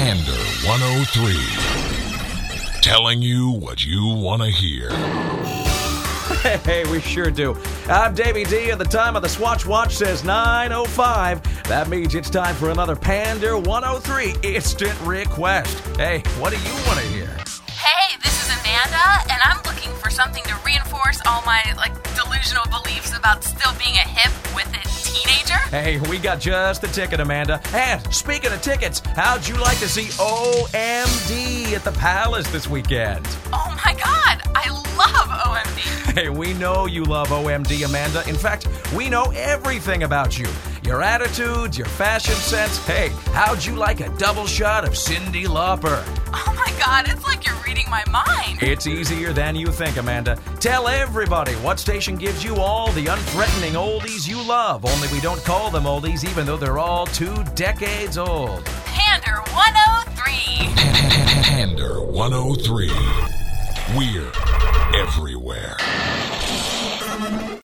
Pander 103. Telling you what you want to hear. Hey, we sure do. I'm Davey D, and the time of the Swatch Watch says 9:05. That means it's time for another Pander 103 instant request. Hey, what do you want to hear? Hey, this is Amanda, and I'm looking for something to reinforce all my, delusional beliefs about still being a hip with a teenager. Hey, we got just the ticket, Amanda. And speaking of tickets, how'd you like to see OMD at the Palace this weekend? Oh my god, I love OMD. Hey, we know you love OMD, Amanda. In fact, we know everything about you. Your attitudes, your fashion sense. Hey, how'd you like a double shot of Cyndi Lauper? Oh my god, it's like you're reading my mind. It's easier than you think, Amanda. Tell everybody what station gives you all the unthreatening oldies you love. Only we don't call them oldies, even though they're all 2 decades old. Pander 103. Pander 103. We're everywhere.